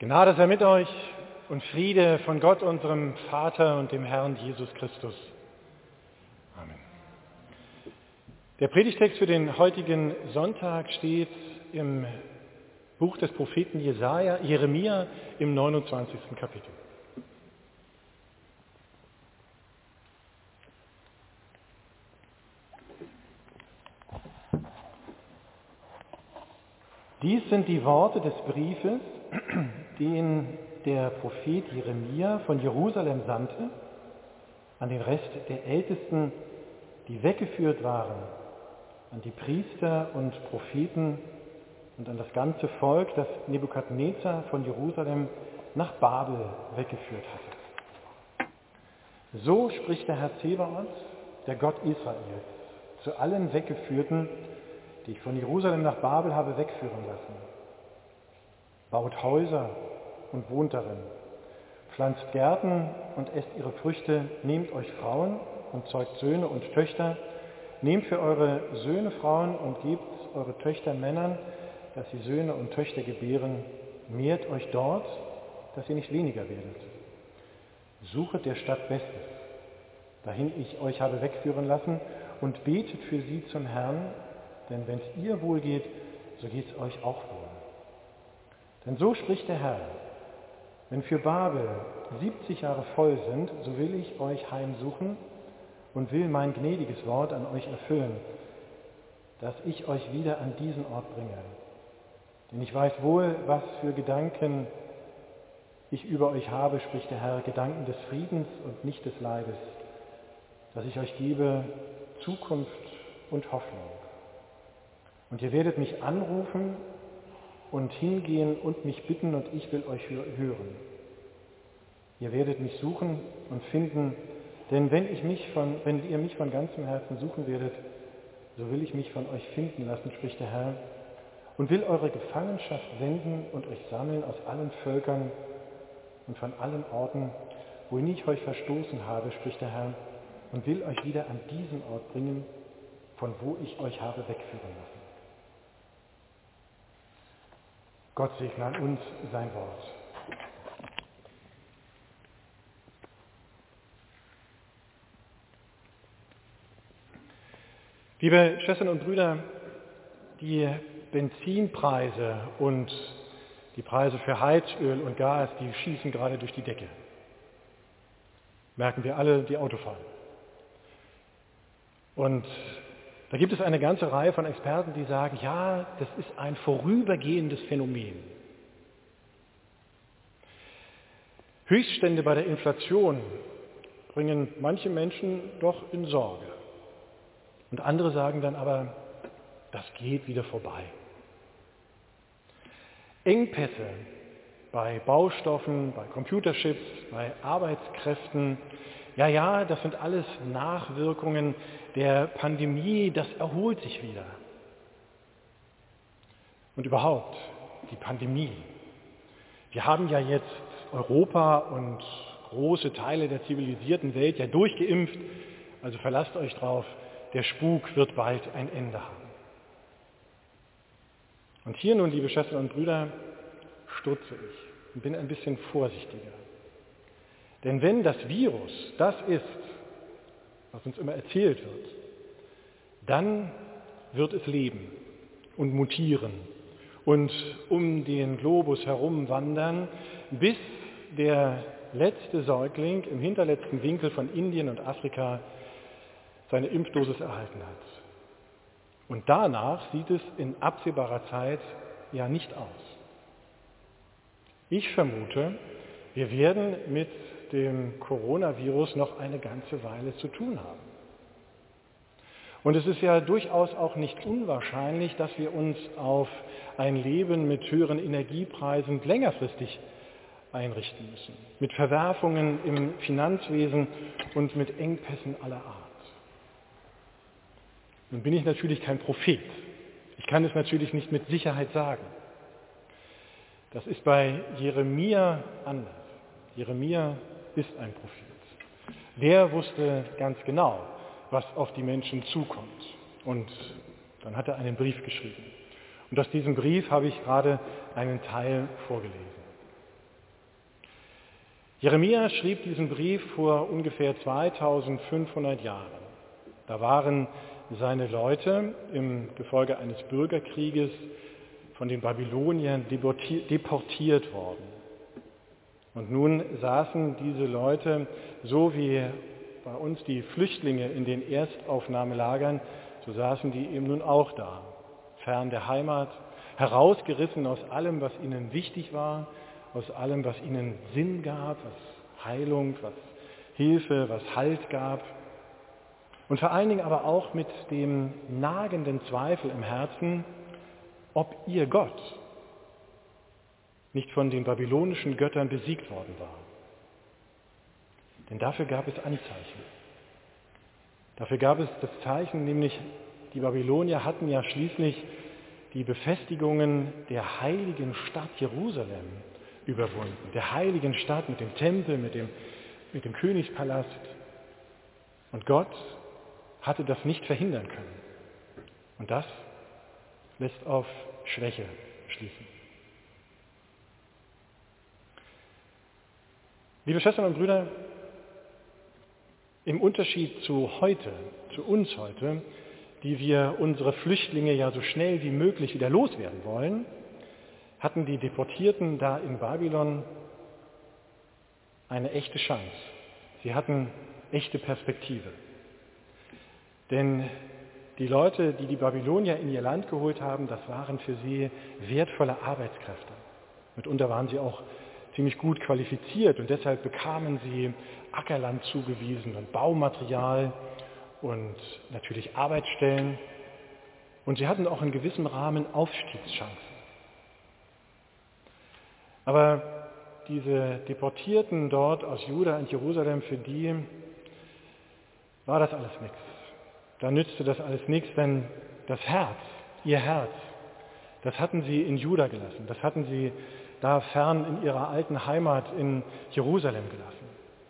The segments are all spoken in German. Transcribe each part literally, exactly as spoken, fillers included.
Gnade sei mit euch und Friede von Gott, unserem Vater und dem Herrn Jesus Christus. Amen. Der Predigtext für den heutigen Sonntag steht im Buch des Propheten Jesaja, Jeremia im neunundzwanzigsten Kapitel. Dies sind die Worte des Briefes, den der Prophet Jeremia von Jerusalem sandte an den Rest der Ältesten, die weggeführt waren, an die Priester und Propheten und an das ganze Volk, das Nebukadnezar von Jerusalem nach Babel weggeführt hatte. So spricht der Herr Zebaoth, der Gott Israels, zu allen Weggeführten, die ich von Jerusalem nach Babel habe wegführen lassen. Baut Häuser und wohnt darin, pflanzt Gärten und esst ihre Früchte, nehmt euch Frauen und zeugt Söhne und Töchter, nehmt für eure Söhne Frauen und gebt eure Töchter Männern, dass sie Söhne und Töchter gebären, mehrt euch dort, dass ihr nicht weniger werdet. Suchet der Stadt Bestes, dahin ich euch habe wegführen lassen, und betet für sie zum Herrn, denn wenn es ihr wohl geht, so geht es euch auch wohl. Denn so spricht der Herr: Wenn für Babel siebzig Jahre voll sind, so will ich euch heimsuchen und will mein gnädiges Wort an euch erfüllen, dass ich euch wieder an diesen Ort bringe. Denn ich weiß wohl, was für Gedanken ich über euch habe, spricht der Herr, Gedanken des Friedens und nicht des Leides, dass ich euch gebe Zukunft und Hoffnung. Und ihr werdet mich anrufen und hingehen und mich bitten, und ich will euch hören. Ihr werdet mich suchen und finden, denn wenn, ich mich von, wenn ihr mich von ganzem Herzen suchen werdet, so will ich mich von euch finden lassen, spricht der Herr, und will eure Gefangenschaft wenden und euch sammeln aus allen Völkern und von allen Orten, wohin ich euch verstoßen habe, spricht der Herr, und will euch wieder an diesen Ort bringen, von wo ich euch habe wegführen lassen. Gott segne an uns sein Wort. Liebe Schwestern und Brüder, die Benzinpreise und die Preise für Heizöl und Gas, die schießen gerade durch die Decke. Merken wir alle, die Auto fahren. Und da gibt es eine ganze Reihe von Experten, die sagen, ja, das ist ein vorübergehendes Phänomen. Höchststände bei der Inflation bringen manche Menschen doch in Sorge. Und andere sagen dann aber, das geht wieder vorbei. Engpässe bei Baustoffen, bei Computerchips, bei Arbeitskräften, ja, ja, das sind alles Nachwirkungen der Pandemie, das erholt sich wieder. Und überhaupt, die Pandemie. Wir haben ja jetzt Europa und große Teile der zivilisierten Welt ja durchgeimpft, also verlasst euch drauf, der Spuk wird bald ein Ende haben. Und hier nun, liebe Schwestern und Brüder, stutze ich und bin ein bisschen vorsichtiger. Denn wenn das Virus das ist, was uns immer erzählt wird, dann wird es leben und mutieren und um den Globus herumwandern, bis der letzte Säugling im hinterletzten Winkel von Indien und Afrika seine Impfdosis erhalten hat. Und danach sieht es in absehbarer Zeit ja nicht aus. Ich vermute, wir werden mit dem Coronavirus noch eine ganze Weile zu tun haben. Und es ist ja durchaus auch nicht unwahrscheinlich, dass wir uns auf ein Leben mit höheren Energiepreisen längerfristig einrichten müssen, mit Verwerfungen im Finanzwesen und mit Engpässen aller Art. Nun bin ich natürlich kein Prophet. Ich kann es natürlich nicht mit Sicherheit sagen. Das ist bei Jeremia anders. Jeremia ist ein Prophet. Der wusste ganz genau, was auf die Menschen zukommt. Und dann hat er einen Brief geschrieben. Und aus diesem Brief habe ich gerade einen Teil vorgelesen. Jeremia schrieb diesen Brief vor ungefähr zweitausendfünfhundert Jahren. Da waren seine Leute im Gefolge eines Bürgerkrieges von den Babyloniern deportiert worden. Und nun saßen diese Leute, so wie bei uns die Flüchtlinge in den Erstaufnahmelagern, so saßen die eben nun auch da, fern der Heimat, herausgerissen aus allem, was ihnen wichtig war, aus allem, was ihnen Sinn gab, was Heilung, was Hilfe, was Halt gab. Und vor allen Dingen aber auch mit dem nagenden Zweifel im Herzen, ob ihr Gott nicht von den babylonischen Göttern besiegt worden war. Denn dafür gab es Anzeichen. Dafür gab es das Zeichen, nämlich die Babylonier hatten ja schließlich die Befestigungen der heiligen Stadt Jerusalem überwunden. Der heiligen Stadt mit dem Tempel, mit dem, mit dem Königspalast. Und Gott hatte das nicht verhindern können. Und das lässt auf Schwäche schließen. Liebe Schwestern und Brüder, im Unterschied zu heute, zu uns heute, die wir unsere Flüchtlinge ja so schnell wie möglich wieder loswerden wollen, hatten die Deportierten da in Babylon eine echte Chance. Sie hatten echte Perspektive. Denn die Leute, die die Babylonier in ihr Land geholt haben, das waren für sie wertvolle Arbeitskräfte. Mitunter waren sie auch ziemlich gut qualifiziert und deshalb bekamen sie Ackerland zugewiesen und Baumaterial und natürlich Arbeitsstellen. Und sie hatten auch in gewissem Rahmen Aufstiegschancen. Aber diese Deportierten dort aus Juda und Jerusalem, für die war das alles nichts. Da nützte das alles nichts, denn das Herz, ihr Herz, das hatten sie in Juda gelassen. Das hatten sie da fern in ihrer alten Heimat in Jerusalem gelassen.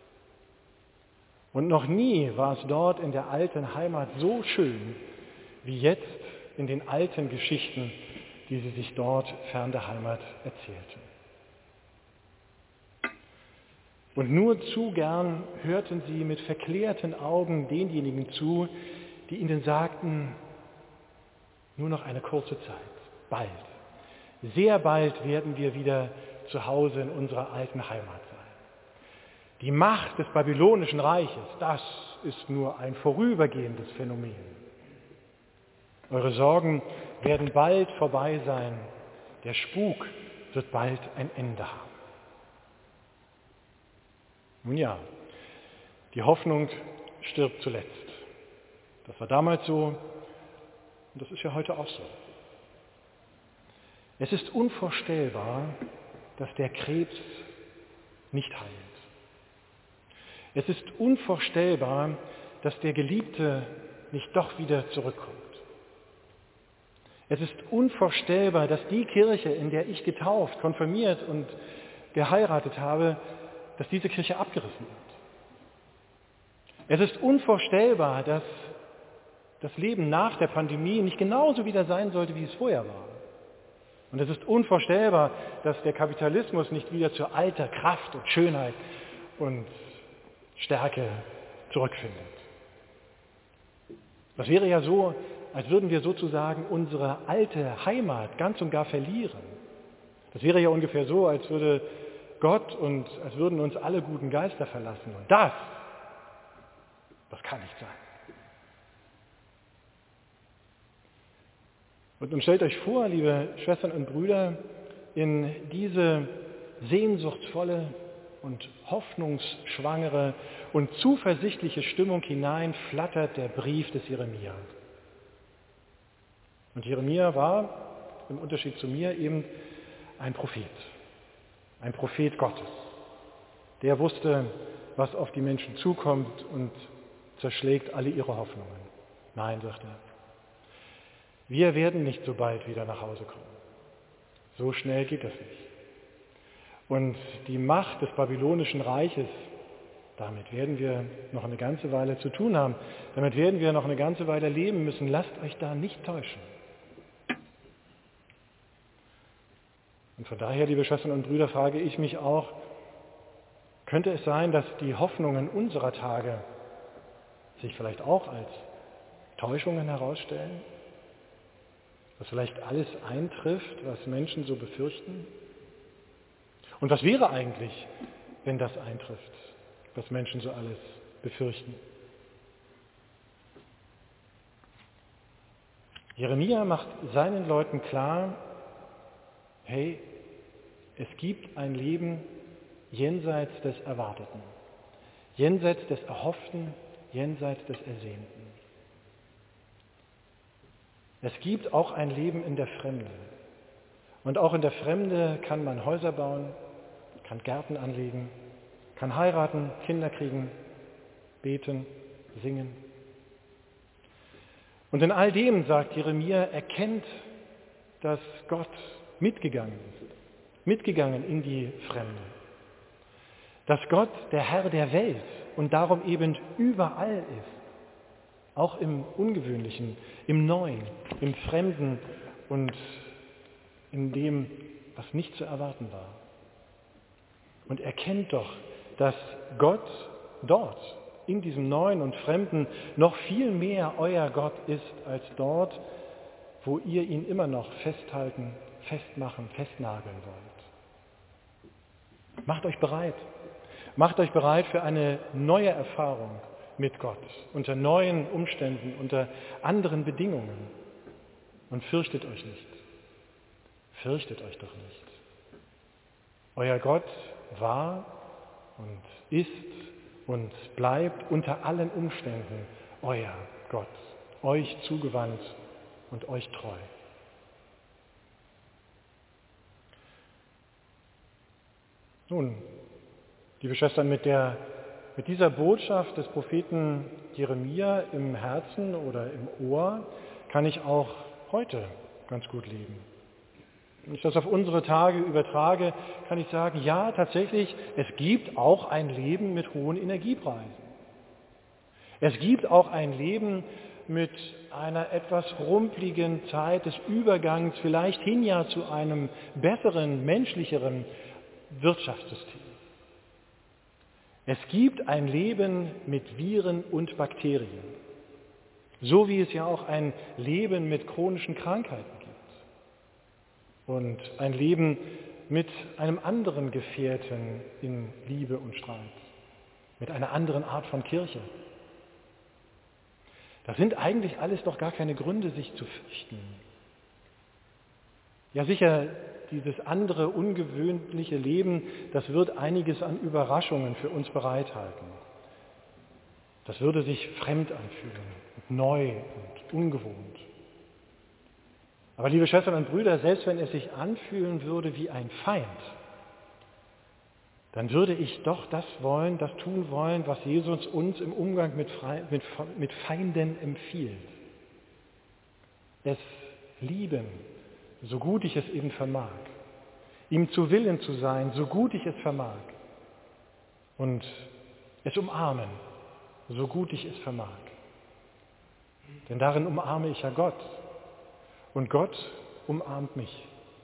Und noch nie war es dort in der alten Heimat so schön wie jetzt in den alten Geschichten, die sie sich dort fern der Heimat erzählten. Und nur zu gern hörten sie mit verklärten Augen denjenigen zu, die ihnen sagten, nur noch eine kurze Zeit, bald, sehr bald werden wir wieder zu Hause in unserer alten Heimat sein. Die Macht des babylonischen Reiches, das ist nur ein vorübergehendes Phänomen. Eure Sorgen werden bald vorbei sein, der Spuk wird bald ein Ende haben. Nun ja, die Hoffnung stirbt zuletzt. Das war damals so und das ist ja heute auch so. Es ist unvorstellbar, dass der Krebs nicht heilt. Es ist unvorstellbar, dass der Geliebte nicht doch wieder zurückkommt. Es ist unvorstellbar, dass die Kirche, in der ich getauft, konfirmiert und geheiratet habe, dass diese Kirche abgerissen wird. Es ist unvorstellbar, dass das Leben nach der Pandemie nicht genauso wieder sein sollte, wie es vorher war. Und es ist unvorstellbar, dass der Kapitalismus nicht wieder zu alter Kraft und Schönheit und Stärke zurückfindet. Das wäre ja so, als würden wir sozusagen unsere alte Heimat ganz und gar verlieren. Das wäre ja ungefähr so, als würde Gott und als würden uns alle guten Geister verlassen. Und das, das kann nicht sein. Und nun stellt euch vor, liebe Schwestern und Brüder, in diese sehnsuchtsvolle und hoffnungsschwangere und zuversichtliche Stimmung hinein flattert der Brief des Jeremia. Und Jeremia war, im Unterschied zu mir, eben ein Prophet, ein Prophet Gottes. Der wusste, was auf die Menschen zukommt und zerschlägt alle ihre Hoffnungen. Nein, sagt er, wir werden nicht so bald wieder nach Hause kommen. So schnell geht das nicht. Und die Macht des babylonischen Reiches, damit werden wir noch eine ganze Weile zu tun haben. Damit werden wir noch eine ganze Weile leben müssen. Lasst euch da nicht täuschen. Und von daher, liebe Schwestern und Brüder, frage ich mich auch, Könnte es sein, dass die Hoffnungen unserer Tage sich vielleicht auch als Täuschungen herausstellen? Dass vielleicht alles eintrifft, was Menschen so befürchten? Und was wäre eigentlich, wenn das eintrifft, was Menschen so alles befürchten? Jeremia macht seinen Leuten klar, hey, es gibt ein Leben jenseits des Erwarteten, jenseits des Erhofften, jenseits des Ersehnten. Es gibt auch ein Leben in der Fremde. Und auch in der Fremde kann man Häuser bauen, kann Gärten anlegen, kann heiraten, Kinder kriegen, beten, singen. Und in all dem, sagt Jeremia, erkennt, dass Gott mitgegangen ist, mitgegangen in die Fremde. Dass Gott der Herr der Welt und darum eben überall ist, auch im Ungewöhnlichen, im Neuen, im Fremden und in dem, was nicht zu erwarten war. Und erkennt doch, dass Gott dort, in diesem Neuen und Fremden, noch viel mehr euer Gott ist, als dort, wo ihr ihn immer noch festhalten, festmachen, festnageln wollt. Macht euch bereit. Macht euch bereit für eine neue Erfahrung mit Gott, unter neuen Umständen, unter anderen Bedingungen. Und fürchtet euch nicht. Fürchtet euch doch nicht. Euer Gott war und ist und bleibt unter allen Umständen euer Gott, euch zugewandt und euch treu. Nun, liebe Schwestern, mit, der, mit dieser Botschaft des Propheten Jeremia im Herzen oder im Ohr kann ich auch heute ganz gut leben. Wenn ich das auf unsere Tage übertrage, kann ich sagen, ja, tatsächlich, es gibt auch ein Leben mit hohen Energiepreisen. Es gibt auch ein Leben mit einer etwas rumpligen Zeit des Übergangs, vielleicht hin ja zu einem besseren, menschlicheren Wirtschaftssystem. Es gibt ein Leben mit Viren und Bakterien, so wie es ja auch ein Leben mit chronischen Krankheiten gibt. Und ein Leben mit einem anderen Gefährten in Liebe und Streit, mit einer anderen Art von Kirche. Das sind eigentlich alles doch gar keine Gründe, sich zu fürchten. Ja sicher, dieses andere, ungewöhnliche Leben, das wird einiges an Überraschungen für uns bereithalten. Das würde sich fremd anfühlen, und neu und ungewohnt. Aber liebe Schwestern und Brüder, selbst wenn es sich anfühlen würde wie ein Feind, dann würde ich doch das wollen, das tun wollen, was Jesus uns im Umgang mit, mit, mit Feinden empfiehlt. Es lieben, so gut ich es eben vermag. Ihm zu Willen zu sein, so gut ich es vermag. Und es umarmen, so gut ich es vermag. Denn darin umarme ich ja Gott. Und Gott umarmt mich.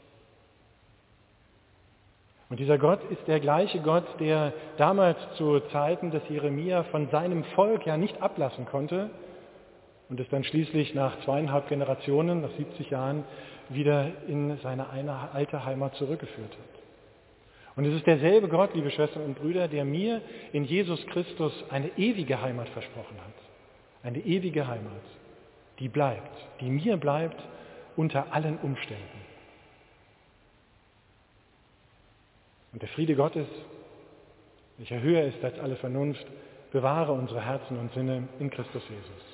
Und dieser Gott ist der gleiche Gott, der damals zu Zeiten des Jeremia von seinem Volk ja nicht ablassen konnte und es dann schließlich nach zweieinhalb Generationen, nach siebzig Jahren, wieder in seine eine alte Heimat zurückgeführt hat. Und es ist derselbe Gott, liebe Schwestern und Brüder, der mir in Jesus Christus eine ewige Heimat versprochen hat. Eine ewige Heimat, die bleibt, die mir bleibt, unter allen Umständen. Und der Friede Gottes, welcher höher ist als alle Vernunft, bewahre unsere Herzen und Sinne in Christus Jesus.